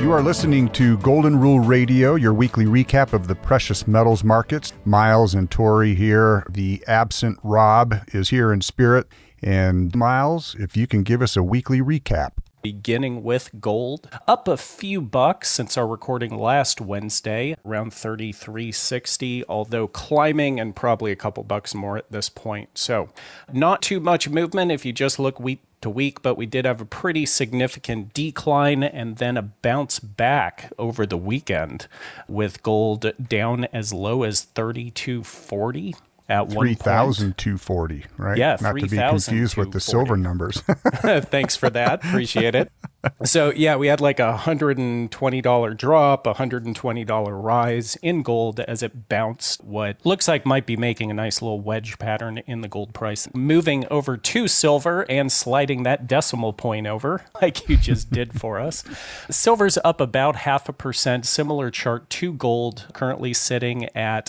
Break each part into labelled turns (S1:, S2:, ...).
S1: You are listening to Golden Rule Radio, your weekly recap of the precious metals markets. Miles and Tori here. The absent Rob is here in spirit. And Miles, if you can give us a weekly recap.
S2: Beginning with gold, up a few bucks since our recording last Wednesday, around 33.60, although climbing and probably a couple bucks more at this point. So not too much movement if you just look week to week, but we did have a pretty significant decline and then a bounce back over the weekend with gold down as low as 32.40. At
S1: 3,240, right?
S2: Yeah,
S1: not to be confused with the silver numbers.
S2: Thanks for that. Appreciate it. So, yeah, we had like a $120 drop, $120 rise in gold as it bounced what looks like might be making a nice little wedge pattern in the gold price. Moving over to silver and sliding that decimal point over like you just did for us. Silver's up about 0.5%, similar chart to gold, currently sitting at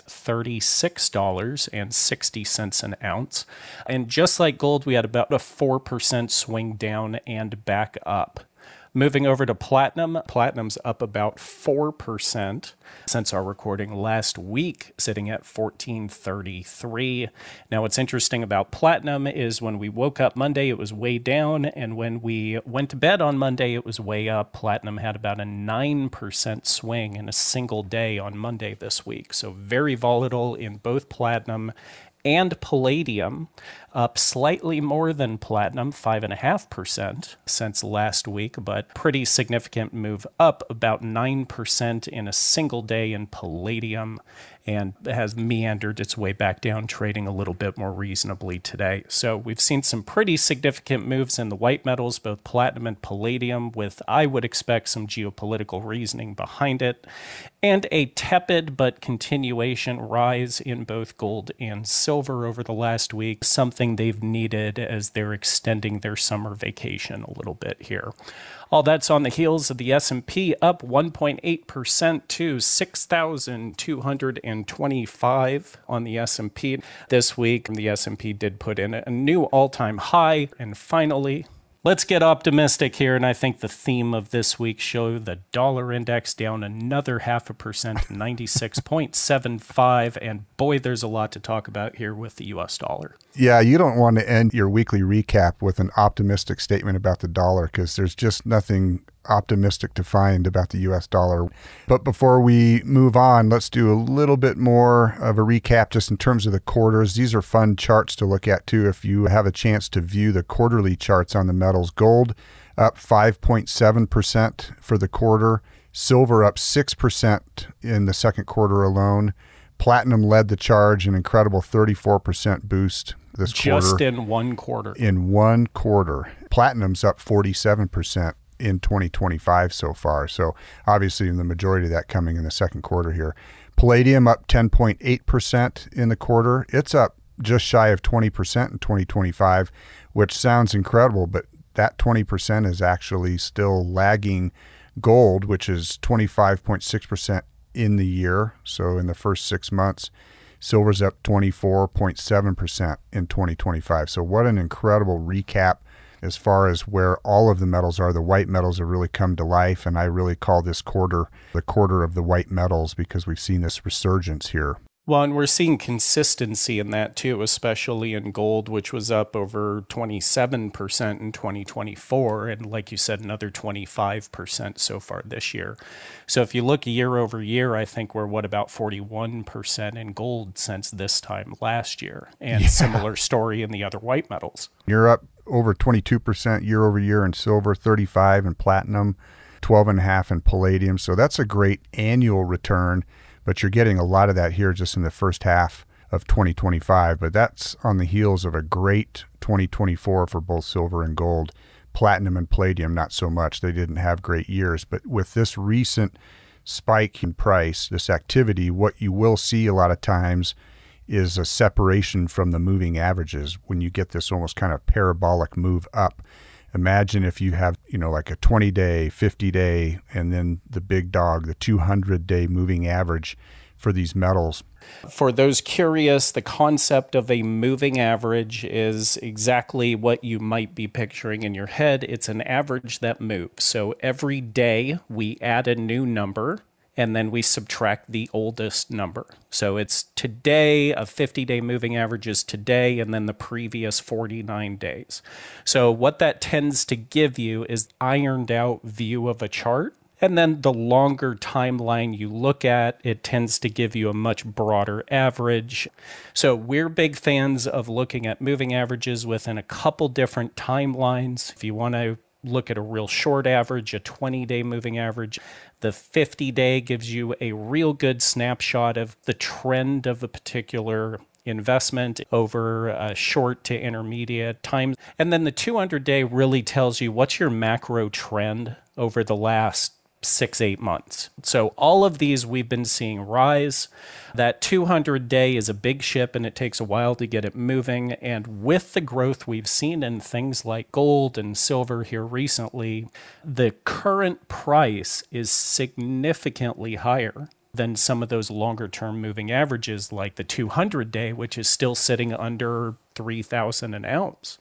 S2: $36.60 an ounce. And just like gold, we had about a 4% swing down and back up. Moving over to platinum, platinum's up about 4% since our recording last week, sitting at $14.33. Now, what's interesting about platinum is when we woke up Monday, it was way down, and when we went to bed on Monday, it was way up. Platinum had about a 9% swing in a single day on Monday this week. So very volatile in both platinum and palladium, up slightly more than platinum, 5.5% since last week, but pretty significant move up, about 9% in a single day in palladium, and has meandered its way back down, trading a little bit more reasonably today. So we've seen some pretty significant moves in the white metals, both platinum and palladium, with, I would expect, some geopolitical reasoning behind it, and a tepid but continuation rise in both gold and silver over the last week, something they've needed as they're extending their summer vacation a little bit here. All that's on the heels of the S&P up 1.8% to 6,225 on the S&P this week. The S&P did put in a new all-time high. And finally, let's get optimistic here, and I think the theme of this week's show, the dollar index down another 0.5%, 96.75, and boy, there's a lot to talk about here with the U.S. dollar.
S1: Yeah, you don't want to end your weekly recap with an optimistic statement about the dollar because there's just nothing optimistic to find about the U.S. dollar. But before we move on, let's do a little bit more of a recap just in terms of the quarters. These are fun charts to look at too if you have a chance to view the quarterly charts on the metals. Gold up 5.7% for the quarter. Silver up 6% in the second quarter alone. Platinum led the charge, an incredible 34% boost this quarter.
S2: Just in one quarter.
S1: In one quarter. Platinum's up 47% in 2025 so far. So obviously the majority of that coming in the second quarter here. Palladium up 10.8% in the quarter. It's up just shy of 20% in 2025, which sounds incredible, but that 20% is actually still lagging gold, which is 25.6% in the year. So in the first 6 months, silver's up 24.7% in 2025. So what an incredible recap as far as where all of the metals are. The white metals have really come to life, and I really call this quarter the quarter of the white metals because we've seen this resurgence here.
S2: Well, and we're seeing consistency in that too, especially in gold, which was up over 27% in 2024, and like you said, another 25% so far this year. So if you look year over year, I think we're about 41% in gold since this time last year, and similar story in the other white metals.
S1: You're up over 22% year over year in silver, 35% in platinum, 12.5% in palladium. So that's a great annual return. But you're getting a lot of that here just in the first half of 2025. But that's on the heels of a great 2024 for both silver and gold. Platinum and palladium, not so much. They didn't have great years. But with this recent spike in price, this activity, what you will see a lot of times is a separation from the moving averages when you get this almost kind of parabolic move up. Imagine if you have, like a 20-day, 50-day, and then the big dog, the 200-day moving average for these metals.
S2: For those curious, the concept of a moving average is exactly what you might be picturing in your head. It's an average that moves. So every day we add a new number and then we subtract the oldest number. So it's today, a 50-day moving average is today, and then the previous 49 days. So what that tends to give you is ironed out view of a chart. And then the longer timeline you look at, it tends to give you a much broader average. So we're big fans of looking at moving averages within a couple different timelines. If you want to look at a real short average, a 20-day moving average, the 50-day gives you a real good snapshot of the trend of a particular investment over a short to intermediate time. And then the 200-day really tells you what's your macro trend over the last 6-8 months. So all of these we've been seeing rise. That 200-day is a big ship and it takes a while to get it moving. And with the growth we've seen in things like gold and silver here recently, the current price is significantly higher than some of those longer term moving averages like the 200-day, which is still sitting under 3,000 an ounce.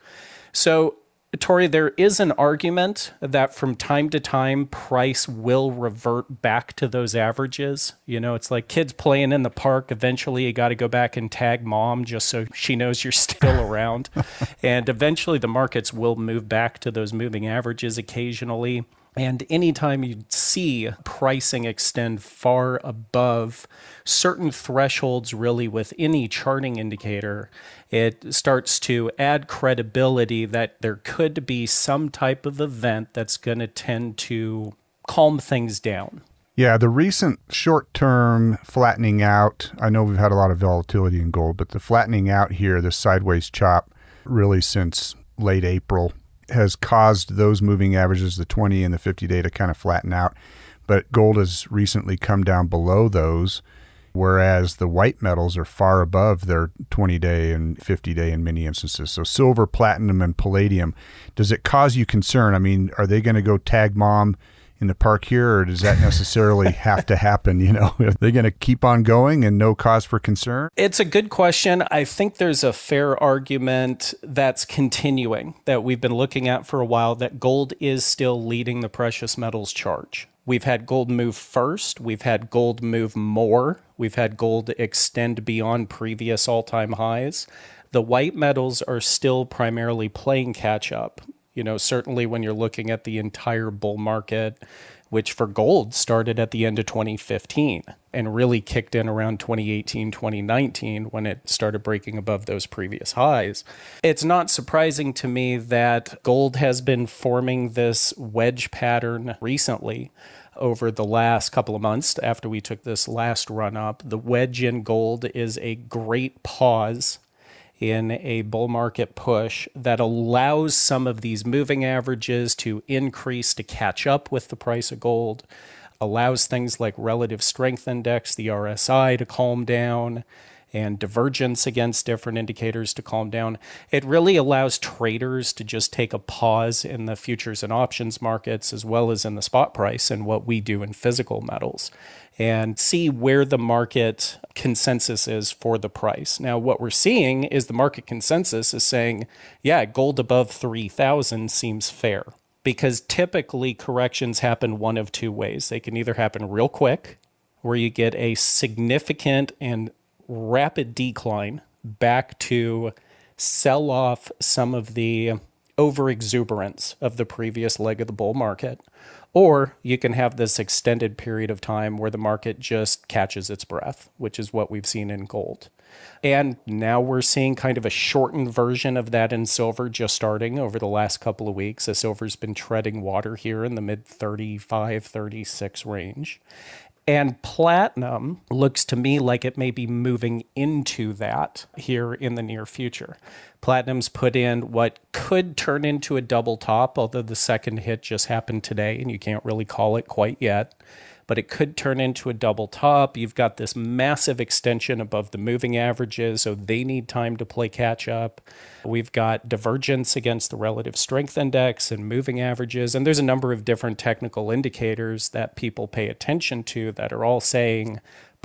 S2: So Tori, there is an argument that from time to time, price will revert back to those averages. You know, it's like kids playing in the park. Eventually, you got to go back and tag mom just so she knows you're still around. And eventually, the markets will move back to those moving averages occasionally. And anytime you see pricing extend far above certain thresholds, really with any charting indicator, it starts to add credibility that there could be some type of event that's going to tend to calm things down.
S1: Yeah, the recent short-term flattening out, I know we've had a lot of volatility in gold, but the flattening out here, the sideways chop, really since late April, has caused those moving averages, the 20 and the 50-day, to kind of flatten out. But gold has recently come down below those, whereas the white metals are far above their 20-day and 50-day in many instances. So silver, platinum, and palladium, does it cause you concern? I mean, are they going to go tag mom in the park here, or does that necessarily have to happen? You know, are they going to keep on going and no cause for concern?
S2: It's a good question. I think there's a fair argument that's continuing that we've been looking at for a while, that gold is still leading the precious metals charge. We've had gold move first. We've had gold move more. We've had gold extend beyond previous all-time highs. The white metals are still primarily playing catch up. You know, certainly when you're looking at the entire bull market, which for gold started at the end of 2015 and really kicked in around 2018, 2019 when it started breaking above those previous highs. It's not surprising to me that gold has been forming this wedge pattern recently over the last couple of months after we took this last run up. The wedge in gold is a great pause in a bull market push that allows some of these moving averages to increase to catch up with the price of gold, allows things like relative strength index, the RSI, to calm down, and divergence against different indicators to calm down. It really allows traders to just take a pause in the futures and options markets, as well as in the spot price and what we do in physical metals, and see where the market consensus is for the price. Now, what we're seeing is the market consensus is saying, yeah, gold above 3,000 seems fair, because typically corrections happen one of two ways. They can either happen real quick, where you get a significant and rapid decline back to sell off some of the overexuberance of the previous leg of the bull market, or you can have this extended period of time where the market just catches its breath, which is what we've seen in gold. And now we're seeing kind of a shortened version of that in silver just starting over the last couple of weeks. So silver's been treading water here in the mid 35, 36 range. And platinum looks to me like it may be moving into that here in the near future. Platinum's put in what could turn into a double top, although the second hit just happened today and you can't really call it quite yet. But it could turn into a double top. You've got this massive extension above the moving averages, so they need time to play catch up. We've got divergence against the relative strength index and moving averages, and there's a number of different technical indicators that people pay attention to that are all saying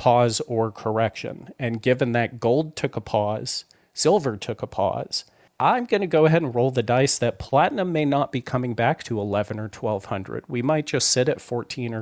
S2: pause or correction. And given that gold took a pause, silver took a pause, I'm going to go ahead and roll the dice that platinum may not be coming back to 11 or 1200. We might just sit at 14 or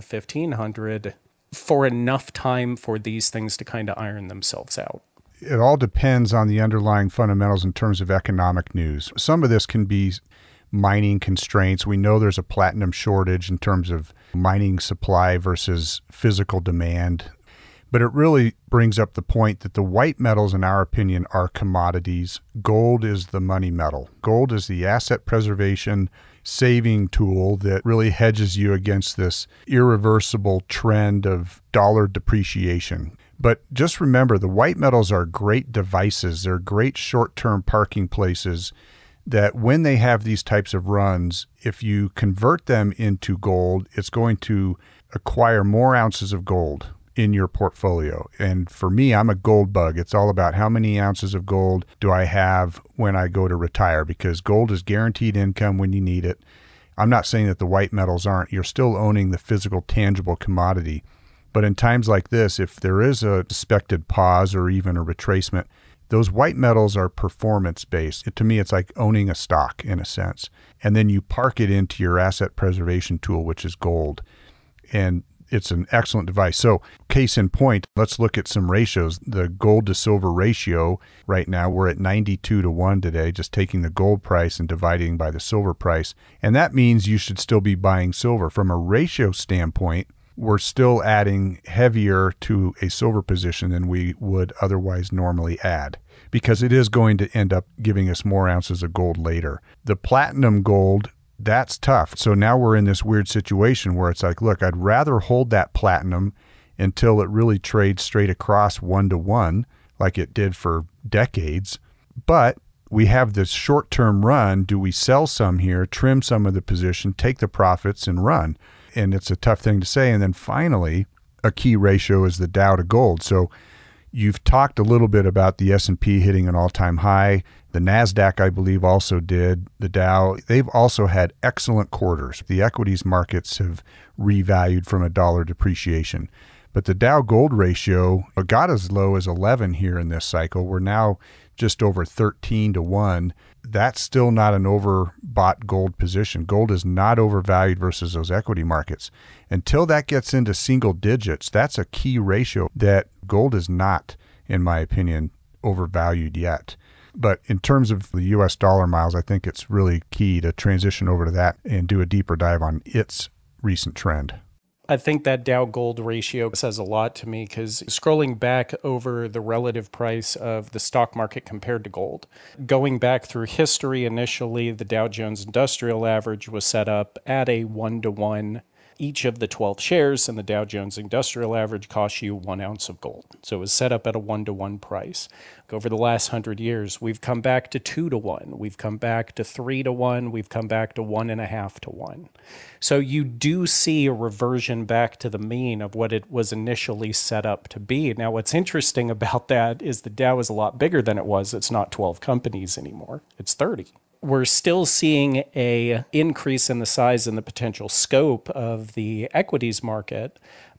S2: 1500 for enough time for these things to kind of iron themselves out.
S1: It all depends on the underlying fundamentals in terms of economic news. Some of this can be mining constraints. We know there's a platinum shortage in terms of mining supply versus physical demand. But it really brings up the point that the white metals, in our opinion, are commodities. Gold is the money metal. Gold is the asset preservation saving tool that really hedges you against this irreversible trend of dollar depreciation. But just remember, the white metals are great devices. They're great short-term parking places that when they have these types of runs, if you convert them into gold, it's going to acquire more ounces of gold in your portfolio. And for me, I'm a gold bug. It's all about how many ounces of gold do I have when I go to retire, because gold is guaranteed income when you need it. I'm not saying that the white metals aren't. You're still owning the physical, tangible commodity. But in times like this, if there is a suspected pause or even a retracement, those white metals are performance-based. To me, it's like owning a stock in a sense. And then you park it into your asset preservation tool, which is gold. And it's an excellent device. So case in point, let's look at some ratios. The gold to silver ratio right now, we're at 92 to 1 today, just taking the gold price and dividing by the silver price. And that means you should still be buying silver. From a ratio standpoint, we're still adding heavier to a silver position than we would otherwise normally add, because it is going to end up giving us more ounces of gold later. The platinum gold, that's tough. So now we're in this weird situation where it's like, look, I'd rather hold that platinum until it really trades straight across 1 to 1 like it did for decades. But we have this short-term run. Do we sell some here, trim some of the position, take the profits and run? And it's a tough thing to say. And then finally, a key ratio is the Dow to gold. So you've talked a little bit about the S&P hitting an all-time high. The NASDAQ, I believe, also did. The Dow, they've also had excellent quarters. The equities markets have revalued from a dollar depreciation. But the Dow gold ratio got as low as 11 here in this cycle. We're now just over 13 to 1. That's still not an overbought gold position. Gold is not overvalued versus those equity markets. Until that gets into single digits, that's a key ratio that gold is not, in my opinion, overvalued yet. But in terms of the U.S. dollar miles, I think it's really key to transition over to that and do a deeper dive on its recent trend.
S2: I think that Dow gold ratio says a lot to me, because scrolling back over the relative price of the stock market compared to gold, going back through history, initially the Dow Jones Industrial Average was set up at a 1 to 1. Each of the 12 shares in the Dow Jones Industrial Average costs you 1 ounce of gold. So it was set up at a 1 to 1 price. Over the last 100 years, we've come back to 2 to 1. We've come back to 3 to 1. We've come back to 1.5 to 1. So you do see a reversion back to the mean of what it was initially set up to be. Now, what's interesting about that is the Dow is a lot bigger than it was. It's not 12 companies anymore. It's 30. We're still seeing a increase in the size and the potential scope of the equities market,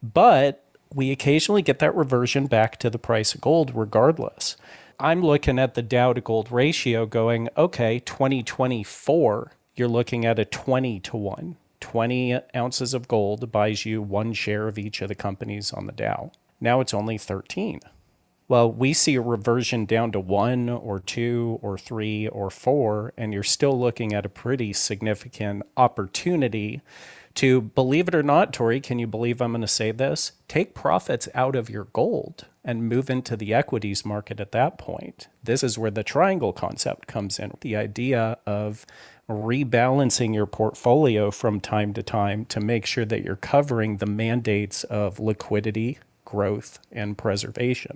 S2: but we occasionally get that reversion back to the price of gold regardless. I'm looking at the Dow to gold ratio going, okay, 2024, you're looking at a 20 to 1. 20 ounces of gold buys you 1 share of each of the companies on the Dow. Now it's only 13. Well, we see a reversion down to 1 or 2 or 3 or 4, and you're still looking at a pretty significant opportunity to, believe it or not, Tori, can you believe I'm going to say this? Take profits out of your gold and move into the equities market at that point. This is where the triangle concept comes in. The idea of rebalancing your portfolio from time to time to make sure that you're covering the mandates of liquidity, growth, and preservation.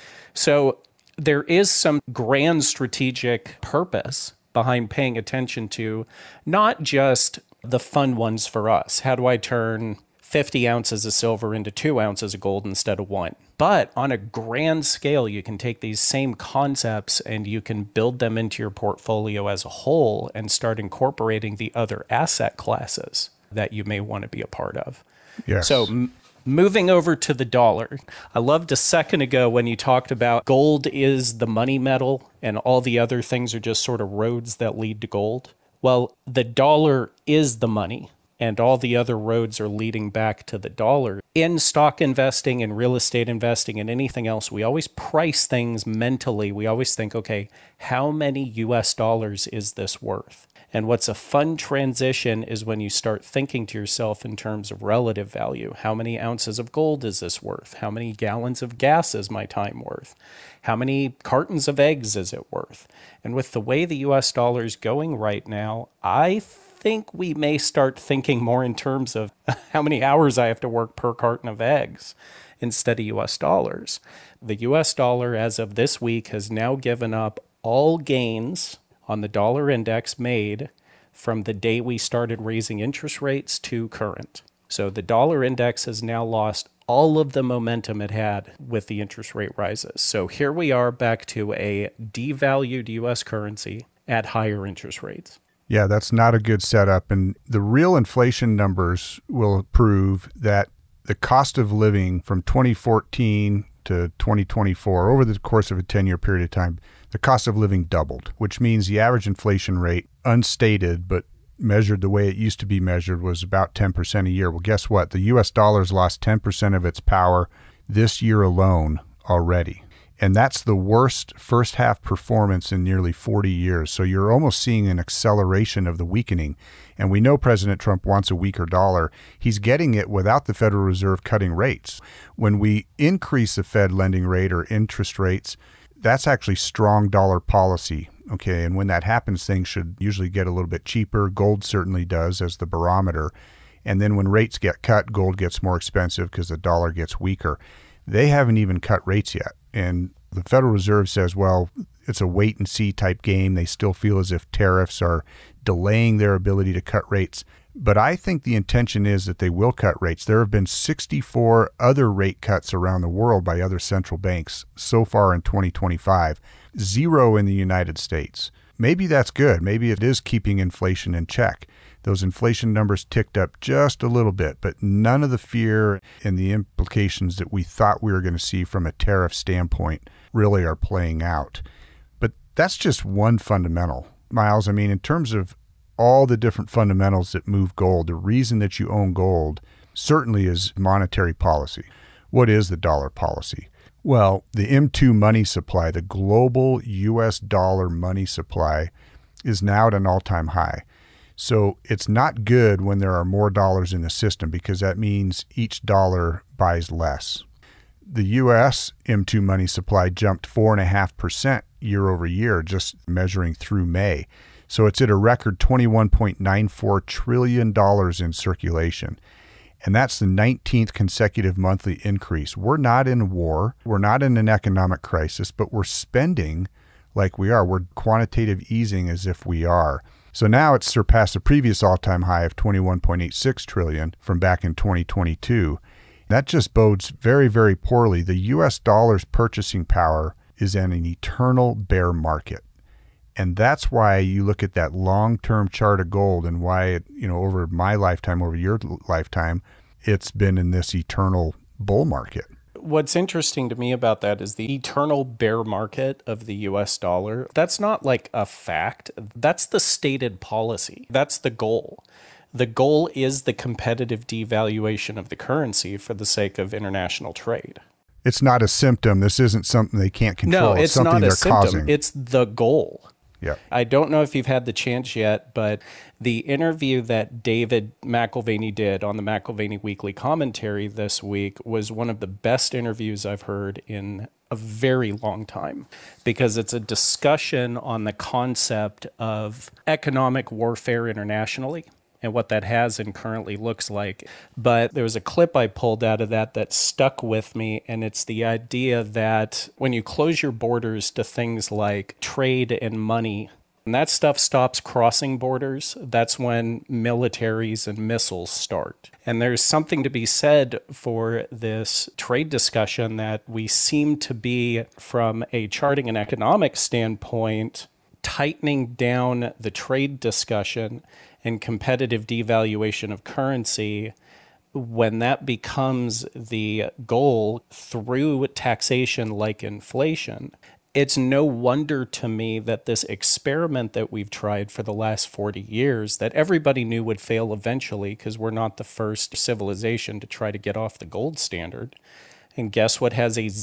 S2: So there is some grand strategic purpose behind paying attention to not just the fun ones for us. How do I turn 50 ounces of silver into 2 ounces of gold instead of 1? But on a grand scale, you can take these same concepts and you can build them into your portfolio as a whole and start incorporating the other asset classes that you may want to be a part of.
S1: Yes.
S2: So Moving over to the dollar, I loved a second ago when you talked about gold is the money metal and all the other things are just sort of roads that lead to gold. Well, the dollar is the money and all the other roads are leading back to the dollar. In stock investing and real estate investing and anything else, we always price things mentally. We always think, okay, how many US dollars is this worth? And what's a fun transition is when you start thinking to yourself in terms of relative value. How many ounces of gold is this worth? How many gallons of gas is my time worth? How many cartons of eggs is it worth? And with the way the US dollar is going right now, I think we may start thinking more in terms of how many hours I have to work per carton of eggs instead of US dollars. The US dollar, as of this week, has now given up all gains on the dollar index made from the day we started raising interest rates to current. So the dollar index has now lost all of the momentum it had with the interest rate rises. So here we are back to a devalued US currency at higher interest rates.
S1: Yeah, that's not a good setup. And the real inflation numbers will prove that the cost of living from 2014 to 2024, over the course of a 10-year period of time, the cost of living doubled, which means the average inflation rate, unstated but measured the way it used to be measured, was about 10% a year. Well, guess what? The U.S. dollar's lost 10% of its power this year alone already. And that's the worst first half performance in nearly 40 years. So you're almost seeing an acceleration of the weakening. And we know President Trump wants a weaker dollar. He's getting it without the Federal Reserve cutting rates. When we increase the Fed lending rate or interest rates, that's actually strong dollar policy. Okay, and when that happens, things should usually get a little bit cheaper. Gold certainly does as the barometer. And then when rates get cut, gold gets more expensive because the dollar gets weaker. They haven't even cut rates yet. And the Federal Reserve says, well, it's a wait and see type game. They still feel as if tariffs are delaying their ability to cut rates. But I think the intention is that they will cut rates. There have been 64 other rate cuts around the world by other central banks so far in 2025, 0 in the United States. Maybe that's good. Maybe it is keeping inflation in check. Those inflation numbers ticked up just a little bit, but none of the fear and the implications that we thought we were going to see from a tariff standpoint really are playing out. But that's just one fundamental, Miles. I mean, in terms of all the different fundamentals that move gold, the reason that you own gold certainly is monetary policy. What is the dollar policy? Well, the M2 money supply, the global US dollar money supply, is now at an all-time high. So it's not good when there are more dollars in the system because that means each dollar buys less. The U.S. M2 money supply jumped 4.5% year over year, just measuring through May. So it's at a record $21.94 trillion in circulation. And that's the 19th consecutive monthly increase. We're not in war. We're not in an economic crisis, but we're spending like we are. We're quantitative easing as if we are. So now it's surpassed the previous all-time high of $21.86 trillion from back in 2022. That just bodes very, very poorly. The U.S. dollar's purchasing power is in an eternal bear market. And that's why you look at that long-term chart of gold and why it, over my lifetime, over your lifetime, it's been in this eternal bull market.
S2: What's interesting to me about that is the eternal bear market of the US dollar. That's not like a fact. That's the stated policy. That's the goal. The goal is the competitive devaluation of the currency for the sake of international trade.
S1: It's not a symptom. This isn't something they can't control.
S2: No, it's
S1: something
S2: not a
S1: they're
S2: symptom.
S1: causing.
S2: It's the goal.
S1: Yeah.
S2: I don't know if you've had the chance yet, but the interview that David McAlvany did on the McAlvany Weekly Commentary this week was one of the best interviews I've heard in a very long time, because it's a discussion on the concept of economic warfare internationally and what that has and currently looks like. But there was a clip I pulled out of that stuck with me, and it's the idea that when you close your borders to things like trade and money, and that stuff stops crossing borders, that's when militaries and missiles start. And there's something to be said for this trade discussion that we seem to be, from a charting and economic standpoint, tightening down the trade discussion and competitive devaluation of currency when that becomes the goal through taxation like inflation, it's no wonder to me that this experiment that we've tried for the last 40 years that everybody knew would fail eventually because we're not the first civilization to try to get off the gold standard. And guess what has a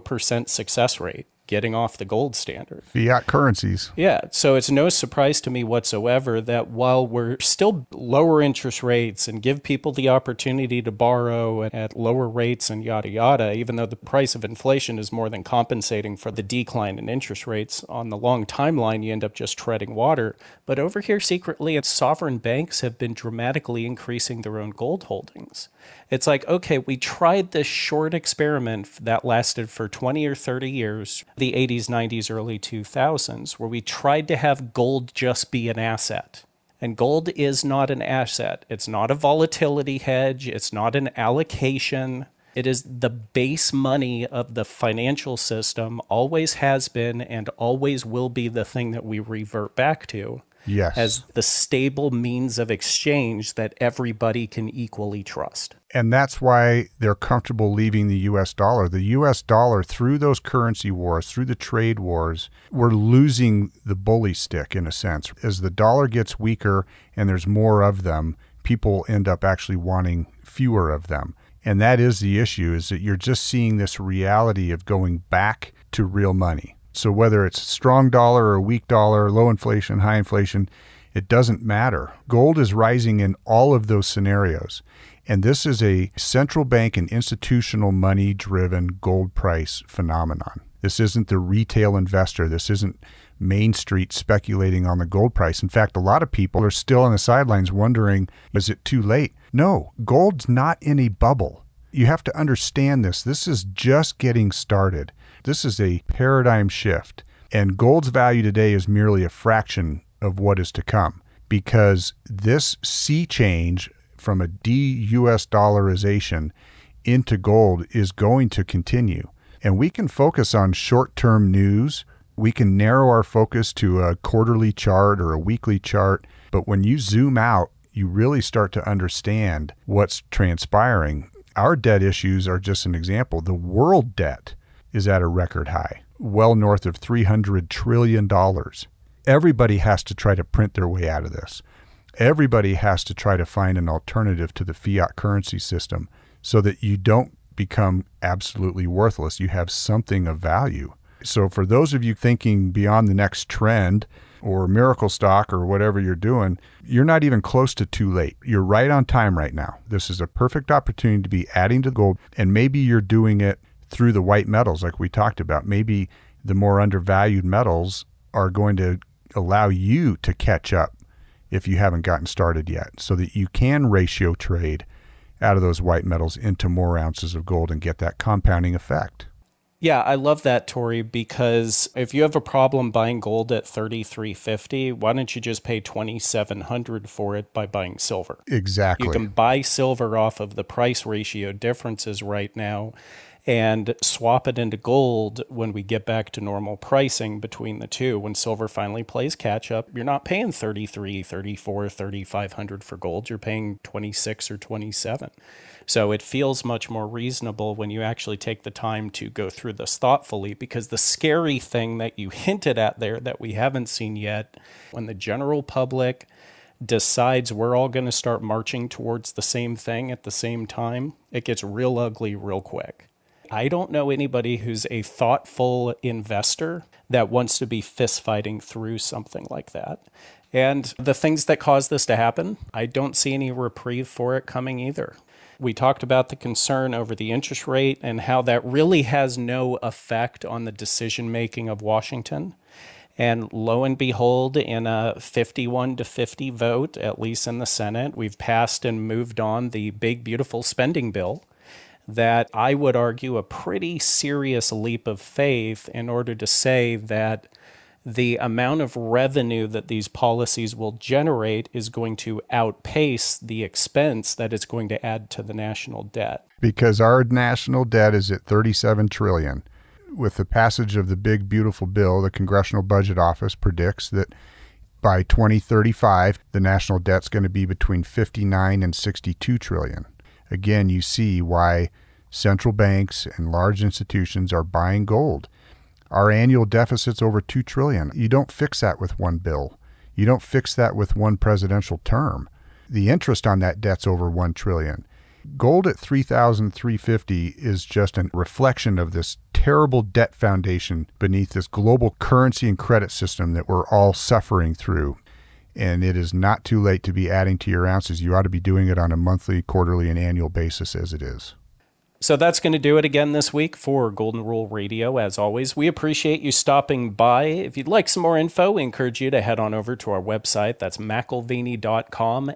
S2: 0% success rate? Getting off the gold standard.
S1: Fiat currencies.
S2: Yeah, so it's no surprise to me whatsoever that while we're still lower interest rates and give people the opportunity to borrow at lower rates and yada yada, even though the price of inflation is more than compensating for the decline in interest rates, on the long timeline you end up just treading water. But over here secretly, sovereign banks have been dramatically increasing their own gold holdings. It's like, okay, we tried this short experiment that lasted for 20 or 30 years, the 80s, 90s, early 2000s, where we tried to have gold just be an asset. And gold is not an asset. It's not a volatility hedge. It's not an allocation. It is the base money of the financial system, always has been and always will be the thing that we revert back to.
S1: Yes.
S2: As the stable means of exchange that everybody can equally trust.
S1: And that's why they're comfortable leaving the U.S. dollar. The U.S. dollar, through those currency wars, through the trade wars, we're losing the bully stick in a sense. As the dollar gets weaker and there's more of them, people end up actually wanting fewer of them. And that is the issue, is that you're just seeing this reality of going back to real money. So whether it's a strong dollar or a weak dollar, low inflation, high inflation, it doesn't matter. Gold is rising in all of those scenarios. And this is a central bank and institutional money-driven gold price phenomenon. This isn't the retail investor. This isn't Main Street speculating on the gold price. In fact, a lot of people are still on the sidelines wondering, is it too late? No, gold's not in a bubble. You have to understand this. This is just getting started. This is a paradigm shift. And gold's value today is merely a fraction of what is to come, because this sea change from a de-US dollarization into gold is going to continue. And we can focus on short-term news. We can narrow our focus to a quarterly chart or a weekly chart. But when you zoom out, you really start to understand what's transpiring. Our debt issues are just an example. The world debt is at a record high, well north of $300 trillion. Everybody has to try to print their way out of this. Everybody has to try to find an alternative to the fiat currency system so that you don't become absolutely worthless. You have something of value. So for those of you thinking beyond the next trend or miracle stock or whatever you're doing, you're not even close to too late. You're right on time right now. This is a perfect opportunity to be adding to gold, and maybe you're doing it through the white metals like we talked about. Maybe the more undervalued metals are going to allow you to catch up if you haven't gotten started yet, so that you can ratio trade out of those white metals into more ounces of gold and get that compounding effect.
S2: Yeah, I love that, Tori, because if you have a problem buying gold at $3,350, why don't you just pay $2,700 for it by buying silver?
S1: Exactly.
S2: You can buy silver off of the price ratio differences right now and swap it into gold when we get back to normal pricing between the two. When silver finally plays catch up, you're not paying $3,300, $3,400, $3,500 for gold. You're paying $2,600 or $2,700. So it feels much more reasonable when you actually take the time to go through this thoughtfully, because the scary thing that you hinted at there that we haven't seen yet, when the general public decides we're all going to start marching towards the same thing at the same time, it gets real ugly real quick. I don't know anybody who's a thoughtful investor that wants to be fist fighting through something like that. And the things that cause this to happen, I don't see any reprieve for it coming either. We talked about the concern over the interest rate and how that really has no effect on the decision making of Washington. And lo and behold, in a 51-50 vote, at least in the Senate, we've passed and moved on the big, beautiful spending bill that I would argue a pretty serious leap of faith in order to say that the amount of revenue that these policies will generate is going to outpace the expense that it's going to add to the national debt.
S1: Because our national debt is at $37 trillion. With the passage of the big, beautiful bill, the Congressional Budget Office predicts that by 2035, the national debt's going to be between $59 and $62 trillion. again, you see why central banks and large institutions are buying gold. Our annual deficit's over $2 trillion. You don't fix that with one bill. You don't fix that with one presidential term. The interest on that debt's over $1 trillion. Gold at $3,350 is just a reflection of this terrible debt foundation beneath this global currency and credit system that we're all suffering through. And it is not too late to be adding to your ounces. You ought to be doing it on a monthly, quarterly, and annual basis as it is.
S2: So that's going to do it again this week for Golden Rule Radio. As always, we appreciate you stopping by. If you'd like some more info, we encourage you to head on over to our website. That's McAlvany.com,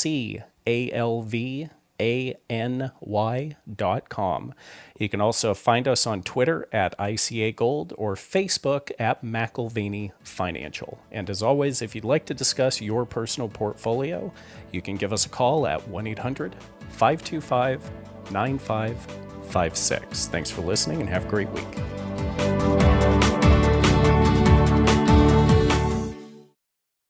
S2: McAlvany.com. You can also find us on Twitter at ICA Gold or Facebook at McAlvany Financial. And as always, if you'd like to discuss your personal portfolio, you can give us a call at 1-800-525-9556. Thanks for listening and have a great week.